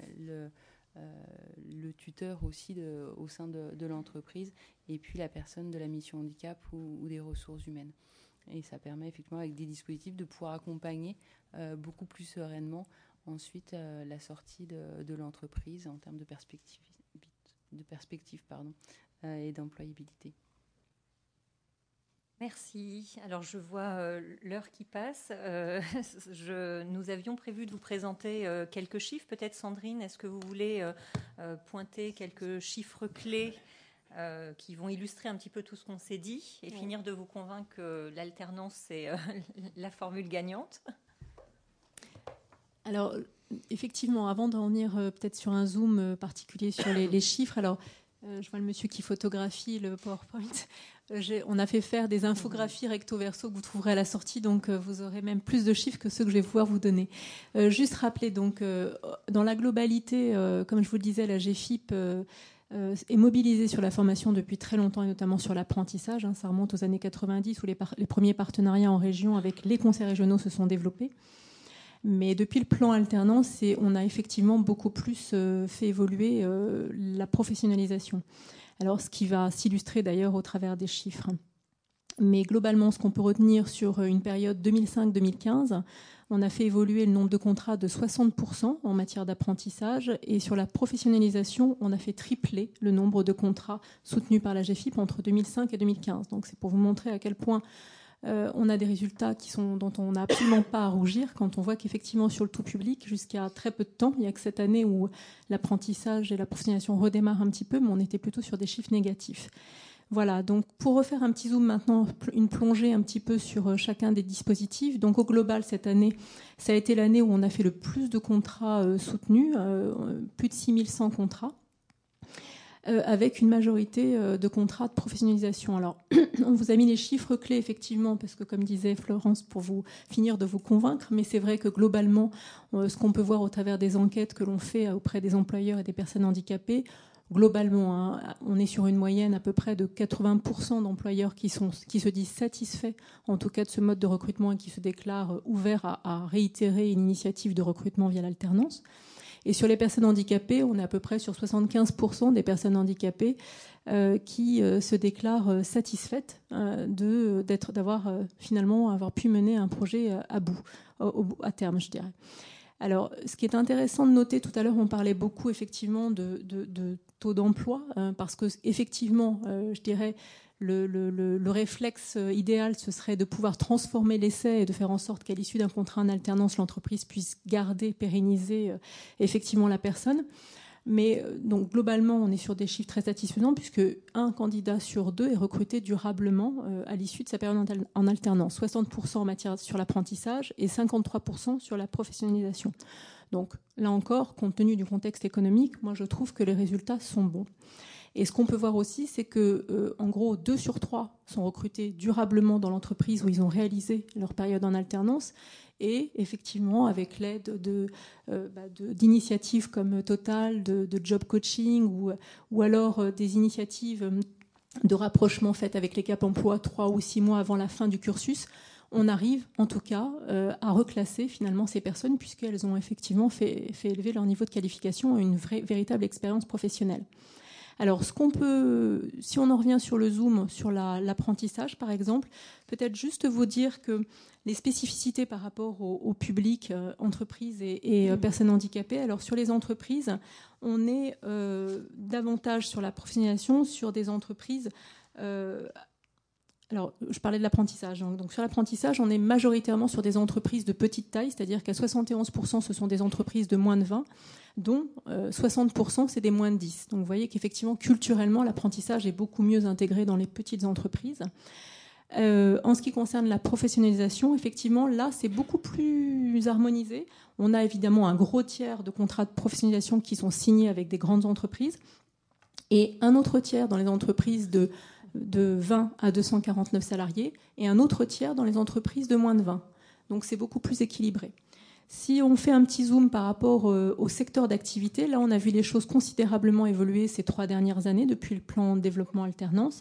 le tuteur aussi au sein de l'entreprise, et puis la personne de la mission handicap ou des ressources humaines. Et ça permet effectivement, avec des dispositifs, de pouvoir accompagner beaucoup plus sereinement ensuite la sortie de l'entreprise en termes de perspective et d'employabilité. Merci. Alors, je vois l'heure qui passe. Nous avions prévu de vous présenter quelques chiffres. Peut-être, Sandrine, est-ce que vous voulez pointer quelques chiffres clés qui vont illustrer un petit peu tout ce qu'on s'est dit et finir de vous convaincre que l'alternance, c'est la formule gagnante? Alors, effectivement, avant d'en venir peut-être sur un zoom particulier sur les chiffres, alors je vois le monsieur qui photographie le PowerPoint. On a fait faire des infographies recto verso que vous trouverez à la sortie, donc vous aurez même plus de chiffres que ceux que je vais pouvoir vous donner. Juste rappeler, donc, dans la globalité, comme je vous le disais, la GFIP est mobilisée sur la formation depuis très longtemps, et notamment sur l'apprentissage. Ça remonte aux années 90 où les premiers partenariats en région avec les conseils régionaux se sont développés. Mais depuis le plan alternance, on a effectivement beaucoup plus fait évoluer la professionnalisation. Alors, ce qui va s'illustrer d'ailleurs au travers des chiffres. Mais globalement, ce qu'on peut retenir sur une période 2005-2015, on a fait évoluer le nombre de contrats de 60% en matière d'apprentissage, et sur la professionnalisation, on a fait tripler le nombre de contrats soutenus par la GFIP entre 2005 et 2015. Donc c'est pour vous montrer à quel point on a des résultats dont on n'a absolument pas à rougir, quand on voit qu'effectivement sur le tout public, jusqu'à très peu de temps, il n'y a que cette année où l'apprentissage et la professionnalisation redémarrent un petit peu, mais on était plutôt sur des chiffres négatifs. Voilà, donc pour refaire un petit zoom maintenant, une plongée un petit peu sur chacun des dispositifs. Donc au global, cette année, ça a été l'année où on a fait le plus de contrats soutenus, plus de 6100 contrats, avec une majorité de contrats de professionnalisation. Alors, on vous a mis les chiffres clés, effectivement, parce que, comme disait Florence, pour vous finir de vous convaincre, mais c'est vrai que globalement, ce qu'on peut voir au travers des enquêtes que l'on fait auprès des employeurs et des personnes handicapées, globalement, on est sur une moyenne à peu près de 80% d'employeurs qui se disent satisfaits, en tout cas, de ce mode de recrutement, et qui se déclarent ouverts à réitérer une initiative de recrutement via l'alternance. Et sur les personnes handicapées, on est à peu près sur 75% des personnes handicapées qui se déclarent satisfaites d'avoir finalement pu mener un projet à bout, à terme, je dirais. Alors, ce qui est intéressant de noter, tout à l'heure, on parlait beaucoup effectivement de taux d'emploi, parce que effectivement, je dirais, le réflexe idéal, ce serait de pouvoir transformer l'essai et de faire en sorte qu'à l'issue d'un contrat en alternance, l'entreprise puisse garder, pérenniser effectivement la personne. Mais donc globalement, on est sur des chiffres très satisfaisants, puisque un candidat sur deux est recruté durablement à l'issue de sa période en alternance. 60% en matière sur l'apprentissage et 53% sur la professionnalisation. Donc là encore, compte tenu du contexte économique, moi je trouve que les résultats sont bons. Et ce qu'on peut voir aussi, c'est que, en gros, 2 sur 3 sont recrutés durablement dans l'entreprise où ils ont réalisé leur période en alternance. Et effectivement, avec l'aide d'initiatives comme Total, de job coaching ou alors des initiatives de rapprochement faites avec les Cap Emploi 3 ou 6 mois avant la fin du cursus, on arrive en tout cas à reclasser finalement ces personnes, puisqu'elles ont effectivement fait élever leur niveau de qualification à une véritable expérience professionnelle. Alors, si on en revient sur le zoom, sur l'apprentissage par exemple, peut-être juste vous dire que les spécificités par rapport au public, entreprises et personnes handicapées. Alors, sur les entreprises, on est davantage sur la professionnalisation, sur des entreprises. Alors, je parlais de l'apprentissage. Donc, sur l'apprentissage, on est majoritairement sur des entreprises de petite taille, c'est-à-dire qu'à 71%, ce sont des entreprises de moins de 20, dont 60% c'est des moins de 10. Donc vous voyez qu'effectivement, culturellement, l'apprentissage est beaucoup mieux intégré dans les petites entreprises. En ce qui concerne la professionnalisation, effectivement, là, c'est beaucoup plus harmonisé. On a évidemment un gros tiers de contrats de professionnalisation qui sont signés avec des grandes entreprises et un autre tiers dans les entreprises de 20 à 249 salariés et un autre tiers dans les entreprises de moins de 20. Donc c'est beaucoup plus équilibré. Si on fait un petit zoom par rapport au secteur d'activité, là on a vu les choses considérablement évoluer ces 3 dernières années depuis le plan de développement alternance.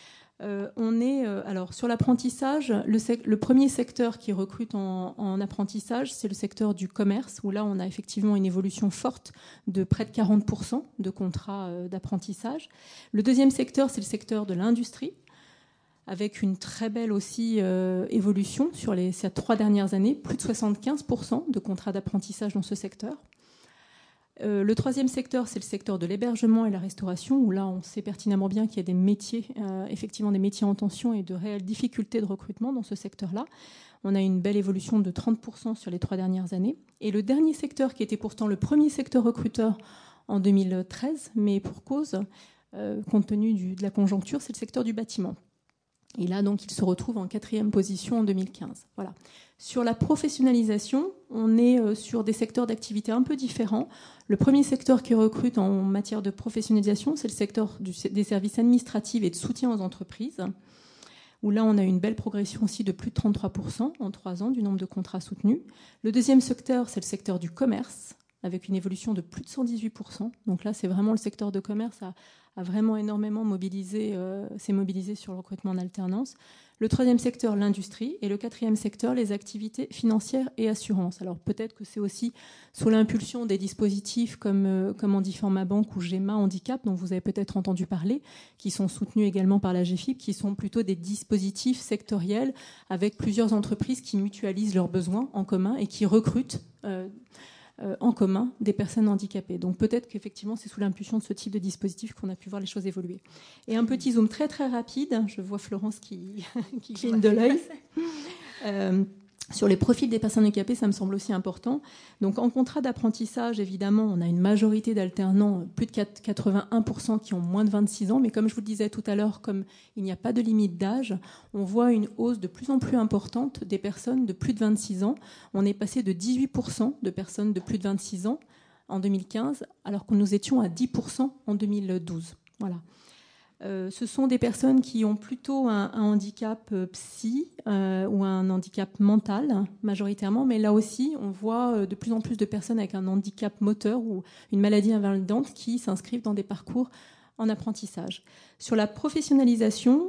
Alors sur l'apprentissage, le premier secteur qui recrute en apprentissage, c'est le secteur du commerce, où là on a effectivement une évolution forte de près de 40% de contrats d'apprentissage. Le deuxième secteur, c'est le secteur de l'industrie, avec une très belle aussi évolution sur ces 3 dernières années, plus de 75% de contrats d'apprentissage dans ce secteur. Le troisième secteur, c'est le secteur de l'hébergement et la restauration, où là, on sait pertinemment bien qu'il y a des métiers, effectivement des métiers en tension et de réelles difficultés de recrutement dans ce secteur-là. On a une belle évolution de 30% sur les 3 dernières années. Et le dernier secteur, qui était pourtant le premier secteur recruteur en 2013, mais pour cause, compte tenu de la conjoncture, c'est le secteur du bâtiment. Et là, donc, il se retrouve en 4e position en 2015. Voilà. Sur la professionnalisation, on est sur des secteurs d'activité un peu différents. Le premier secteur qui recrute en matière de professionnalisation, c'est le secteur des services administratifs et de soutien aux entreprises, où là, on a une belle progression aussi de plus de 33% en 3 ans du nombre de contrats soutenus. Le deuxième secteur, c'est le secteur du commerce, avec une évolution de plus de 118%. Donc là, c'est vraiment le secteur de commerce a vraiment énormément s'est mobilisé sur le recrutement en alternance. Le troisième secteur, l'industrie. Et le quatrième secteur, les activités financières et assurances. Alors peut-être que c'est aussi sous l'impulsion des dispositifs comme Handiformabank ou GEMA Handicap, dont vous avez peut-être entendu parler, qui sont soutenus également par la GFIP, qui sont plutôt des dispositifs sectoriels avec plusieurs entreprises qui mutualisent leurs besoins en commun et qui recrutent en commun des personnes handicapées. Donc peut-être qu'effectivement c'est sous l'impulsion de ce type de dispositif qu'on a pu voir les choses évoluer. Et un petit zoom très très rapide, je vois Florence qui cligne de l'œil. Sur les profils des personnes handicapées, ça me semble aussi important. Donc en contrat d'apprentissage, évidemment, on a une majorité d'alternants, plus de 81% qui ont moins de 26 ans. Mais comme je vous le disais tout à l'heure, comme il n'y a pas de limite d'âge, on voit une hausse de plus en plus importante des personnes de plus de 26 ans. On est passé de 18% de personnes de plus de 26 ans en 2015, alors que nous étions à 10% en 2012. Voilà. Ce sont des personnes qui ont plutôt un handicap psy ou un handicap mental majoritairement, mais là aussi on voit de plus en plus de personnes avec un handicap moteur ou une maladie invalidante qui s'inscrivent dans des parcours en apprentissage. Sur la professionnalisation,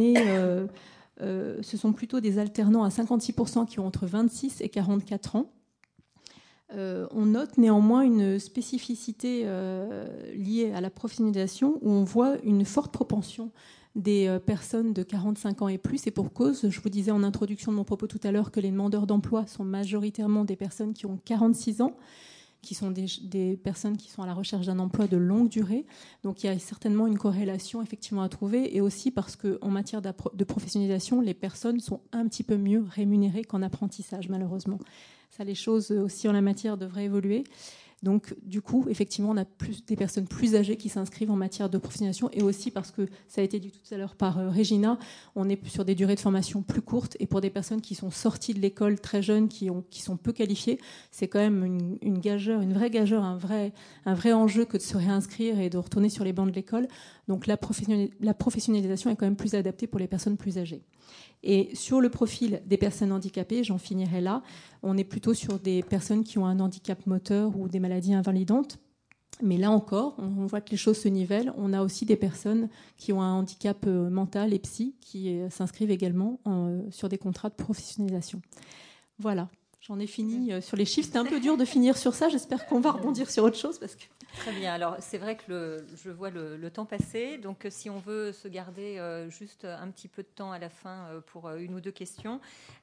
ce sont plutôt des alternants à 56% qui ont entre 26 et 44 ans. On note néanmoins une spécificité liée à la professionnalisation où on voit une forte propension des personnes de 45 ans et plus. Et pour cause, je vous disais en introduction de mon propos tout à l'heure que les demandeurs d'emploi sont majoritairement des personnes qui ont 46 ans, qui sont des personnes qui sont à la recherche d'un emploi de longue durée. Donc il y a certainement une corrélation effectivement à trouver, et aussi parce qu'en matière de professionnalisation, les personnes sont un petit peu mieux rémunérées qu'en apprentissage, malheureusement. Ça, les choses aussi en la matière devraient évoluer. Donc, du coup, effectivement, on a des personnes plus âgées qui s'inscrivent en matière de professionnalisation, et aussi parce que, ça a été dit tout à l'heure par Régina, on est sur des durées de formation plus courtes, et pour des personnes qui sont sorties de l'école très jeunes, qui sont peu qualifiées, c'est quand même une vraie gageure, un vrai enjeu que de se réinscrire et de retourner sur les bancs de l'école. Donc, la professionnalisation est quand même plus adaptée pour les personnes plus âgées. Et sur le profil des personnes handicapées, j'en finirai là, on est plutôt sur des personnes qui ont un handicap moteur ou des maladies invalidantes. Mais là encore, on voit que les choses se nivellent. On a aussi des personnes qui ont un handicap mental et psy qui s'inscrivent également sur des contrats de professionnalisation. Voilà, j'en ai fini sur les chiffres. C'était un peu dur de finir sur ça. J'espère qu'on va rebondir sur autre chose parce que Très bien. Alors, c'est vrai que je vois le temps passer. Donc, si on veut se garder juste un petit peu de temps à la fin pour une ou deux questions,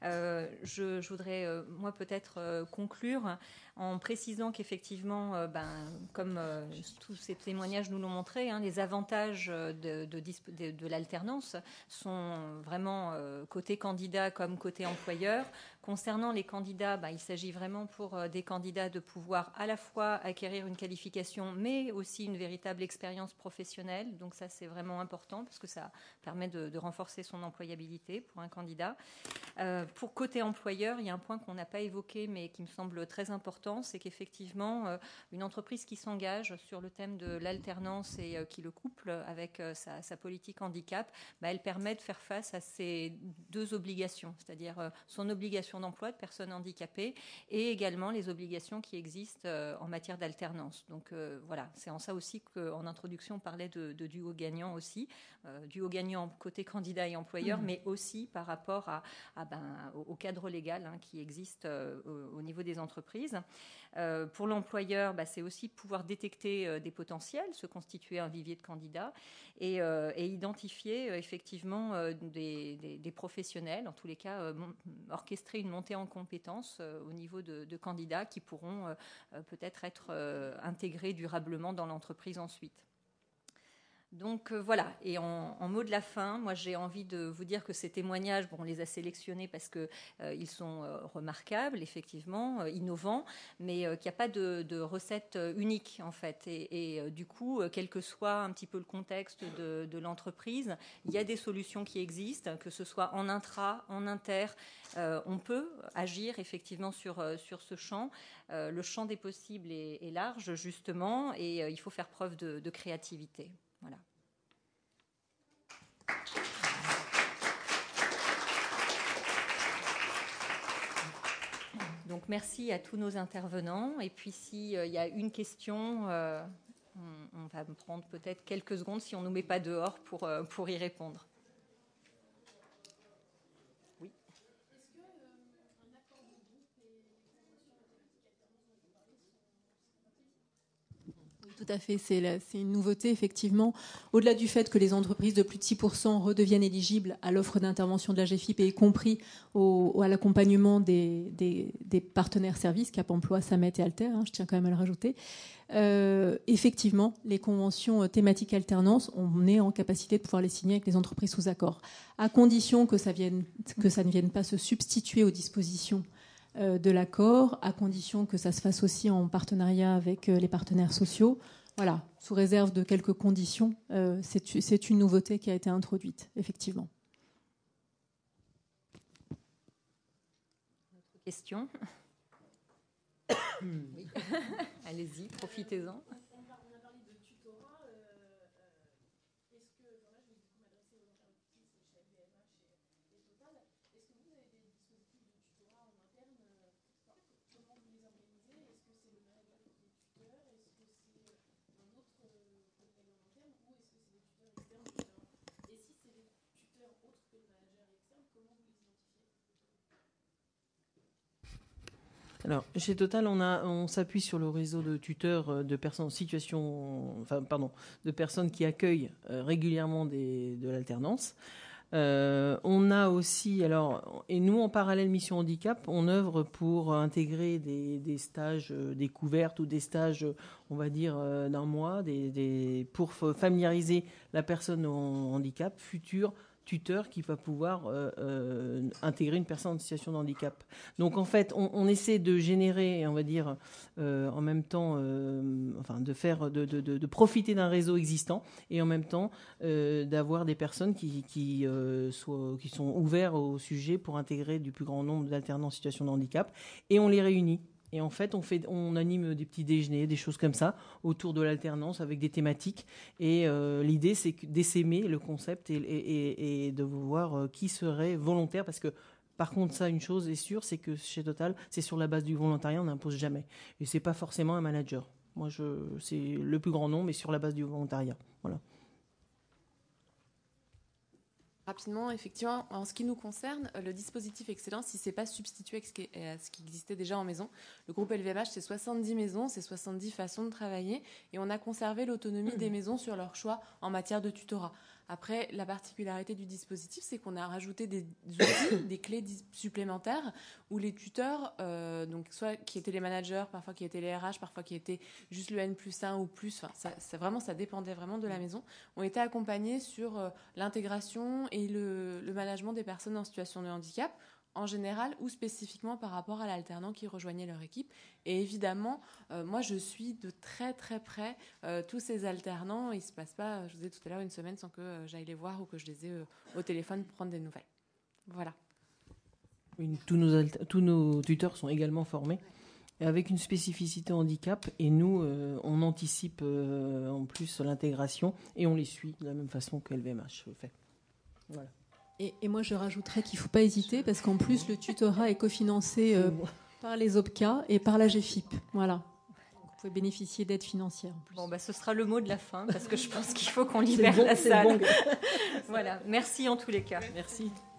je voudrais, moi, peut-être conclure en précisant qu'effectivement, comme tous ces témoignages nous l'ont montré, les avantages de l'alternance sont vraiment côté candidat comme côté employeur. Concernant les candidats, il s'agit vraiment pour des candidats de pouvoir à la fois acquérir une qualification, mais aussi une véritable expérience professionnelle. Donc ça, c'est vraiment important parce que ça permet de renforcer son employabilité pour un candidat. Pour côté employeur, il y a un point qu'on n'a pas évoqué, mais qui me semble très important, c'est qu'effectivement, une entreprise qui s'engage sur le thème de l'alternance et qui le couple avec sa politique handicap, elle permet de faire face à ces deux obligations, c'est-à-dire son obligation d'emploi de personnes handicapées et également les obligations qui existent en matière d'alternance. Donc voilà, c'est en ça aussi qu'en introduction, on parlait de duo gagnant aussi, duo gagnant côté candidat et employeur, mais aussi par rapport au cadre légal qui existe au niveau des entreprises. Pour l'employeur, c'est aussi pouvoir détecter des potentiels, se constituer un vivier de candidats et identifier effectivement des professionnels, en tous les cas orchestrer une montée en compétences au niveau de candidats qui pourront peut-être être intégrés durablement dans l'entreprise ensuite. Donc voilà, et en mot de la fin, moi j'ai envie de vous dire que ces témoignages, on les a sélectionnés parce qu'ils sont remarquables, effectivement, innovants, mais qu'il n'y a pas de recette unique en fait. Et du coup, quel que soit un petit peu le contexte de l'entreprise, il y a des solutions qui existent, que ce soit en intra, en inter, on peut agir effectivement sur ce champ. Le champ des possibles est large justement, et il faut faire preuve de créativité. Voilà. Donc merci à tous nos intervenants. Et puis s'il y a une question, on va prendre peut-être quelques secondes si on ne nous met pas dehors pour y répondre. Oui. Tout à fait, c'est une nouveauté, effectivement. Au-delà du fait que les entreprises de plus de 6% redeviennent éligibles à l'offre d'intervention de la GFIP, et y compris à l'accompagnement des partenaires services, Cap Emploi, Samet et Alter, je tiens quand même à le rajouter. Effectivement, les conventions thématiques alternance, on est en capacité de pouvoir les signer avec les entreprises sous accord, à condition que ça ne vienne pas se substituer aux dispositions de l'accord, à condition que ça se fasse aussi en partenariat avec les partenaires sociaux. Voilà, sous réserve de quelques conditions, c'est une nouveauté qui a été introduite, effectivement. Autre question ? Oui. Allez-y, profitez-en. Alors, chez Total, on s'appuie sur le réseau de tuteurs de personnes en situation, de personnes qui accueillent régulièrement de l'alternance. On a aussi, et nous en parallèle Mission Handicap, on œuvre pour intégrer des stages découvertes ou des stages, on va dire, d'un mois, pour familiariser la personne en handicap, futur tuteur qui va pouvoir intégrer une personne en situation de handicap. Donc en fait, on essaie de générer, on va dire, en même temps, de profiter d'un réseau existant et en même temps d'avoir des personnes qui sont ouverts au sujet pour intégrer du plus grand nombre d'alternants en situation de handicap, et on les réunit. Et en fait, on anime des petits déjeuners, des choses comme ça, autour de l'alternance avec des thématiques. Et l'idée, c'est d'essaimer le concept et de voir qui serait volontaire. Parce que, par contre, ça, une chose est sûre, c'est que chez Total, c'est sur la base du volontariat, on n'impose jamais. Et c'est pas forcément un manager. Moi, c'est le plus grand nombre, mais sur la base du volontariat. Voilà. Rapidement, effectivement, en ce qui nous concerne, le dispositif Excellence, il ne s'est pas substitué à ce qui existait déjà en maison. Le groupe LVMH, c'est 70 maisons, c'est 70 façons de travailler, et on a conservé l'autonomie des maisons sur leur choix en matière de tutorat. Après, la particularité du dispositif, c'est qu'on a rajouté des outils, des clés supplémentaires, où les tuteurs, donc soit qui étaient les managers, parfois qui étaient les RH, parfois qui étaient juste le N+1 ou plus, enfin, ça dépendait vraiment de la maison, ont été accompagnés sur l'intégration et le management des personnes en situation de handicap, en général ou spécifiquement par rapport à l'alternant qui rejoignait leur équipe. Et évidemment, moi, je suis de très très près tous ces alternants. Il ne se passe pas, je vous disais tout à l'heure, une semaine sans que j'aille les voir ou que je les ai au téléphone pour prendre des nouvelles. Voilà. Tous nos tuteurs sont également formés avec une spécificité handicap. Et nous, on anticipe en plus l'intégration et on les suit de la même façon que LVMH fait. Voilà. Et moi, je rajouterais qu'il ne faut pas hésiter parce qu'en plus, le tutorat est cofinancé par les OPCA et par la GFIP. Voilà. Donc, vous pouvez bénéficier d'aides financières. En plus. Bon, ce sera le mot de la fin parce que je pense qu'il faut qu'on libère la salle. Voilà. Merci en tous les cas. Merci.